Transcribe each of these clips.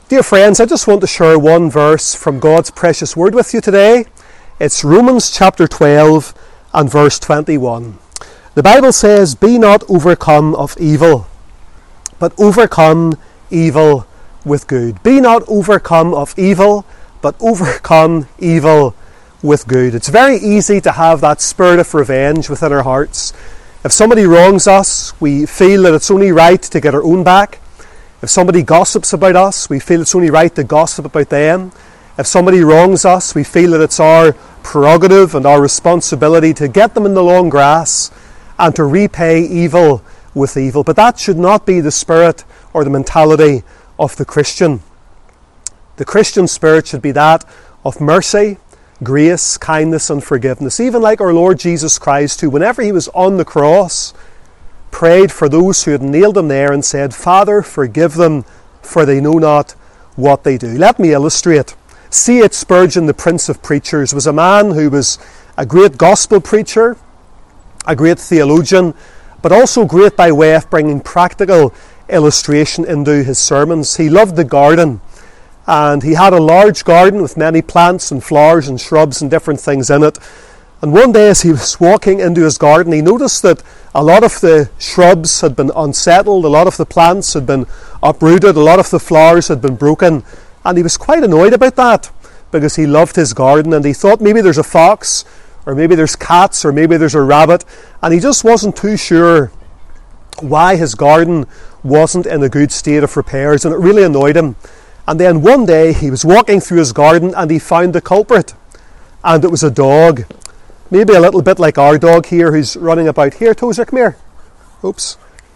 Dear friends, I just want to share one verse from God's precious word with you today. It's Romans chapter 12 and verse 21. The Bible says, "Be not overcome of evil, but overcome evil with good." Be not overcome of evil, but overcome evil with good. It's very easy to have that spirit of revenge within our hearts. If somebody wrongs us, we feel that it's only right to get our own back. If somebody gossips about us, we feel it's only right to gossip about them. If somebody wrongs us, we feel that it's our prerogative and our responsibility to get them in the long grass and to repay evil with evil. But that should not be the spirit or the mentality of the Christian. The Christian spirit should be that of mercy, grace, kindness and forgiveness. Even like our Lord Jesus Christ, who whenever he was on the cross, prayed for those who had nailed him there and said, "Father, forgive them, for they know not what they do." Let me illustrate. C.H. Spurgeon, the Prince of Preachers, was a man who was a great gospel preacher, a great theologian, but also great by way of bringing practical illustration into his sermons. He loved the garden, and he had a large garden with many plants and flowers and shrubs and different things in it. And one day as he was walking into his garden, he noticed that a lot of the shrubs had been unsettled, a lot of the plants had been uprooted, a lot of the flowers had been broken, and he was quite annoyed about that because he loved his garden and he thought maybe there's a fox, or maybe there's cats, or maybe there's a rabbit, and he just wasn't too sure why his garden wasn't in a good state of repairs, and it really annoyed him. And then one day he was walking through his garden and he found the culprit, and it was a dog. Maybe a little bit like our dog here who's running about. Here, Tozer, come here. Oops.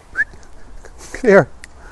Come here.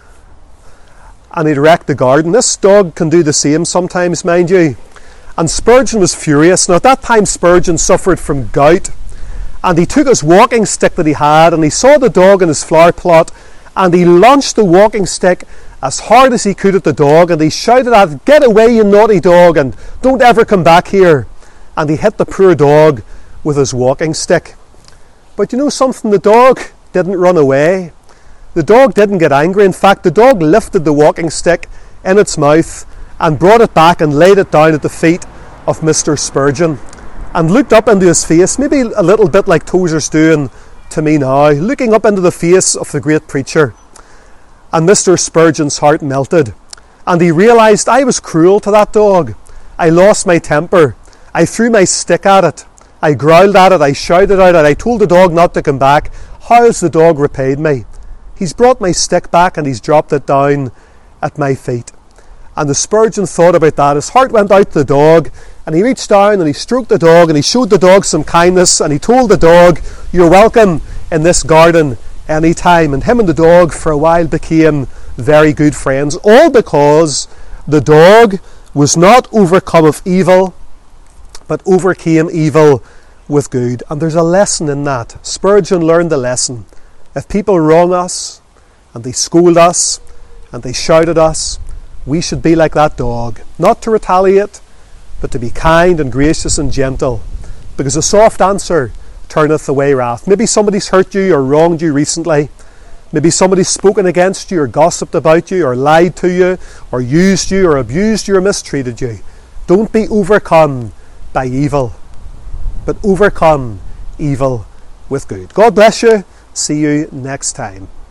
And he'd wrecked the garden. This dog can do the same sometimes, mind you. And Spurgeon was furious. Now at that time Spurgeon suffered from gout. And he took his walking stick that he had and he saw the dog in his flower plot and he launched the walking stick as hard as he could at the dog and he shouted at it, "Get away, you naughty dog, and don't ever come back here." And he hit the poor dog with his walking stick. But you know something? The dog didn't run away. The dog didn't get angry. In fact, the dog lifted the walking stick in its mouth and brought it back and laid it down at the feet of Mr. Spurgeon and looked up into his face, maybe a little bit like Tozer's doing to me now, looking up into the face of the great preacher. And Mr. Spurgeon's heart melted and he realised, I was cruel to that dog. I lost my temper. I threw my stick at it. I growled at it, I shouted at it, I told the dog not to come back. How has the dog repaid me? He's brought my stick back and he's dropped it down at my feet. And the Spurgeon thought about that. His heart went out to the dog and he reached down and he stroked the dog and he showed the dog some kindness and he told the dog, "You're welcome in this garden any time." And him and the dog for a while became very good friends, all because the dog was not overcome of evil, but overcame evil with good. And there's a lesson in that. Spurgeon learned the lesson. If people wrong us, and they scold us, and they shout at us, we should be like that dog. Not to retaliate, but to be kind and gracious and gentle. Because a soft answer turneth away wrath. Maybe somebody's hurt you or wronged you recently. Maybe somebody's spoken against you or gossiped about you or lied to you or used you or abused you or mistreated you. Don't be overcome by evil, but overcome evil with good. God bless you. See you next time.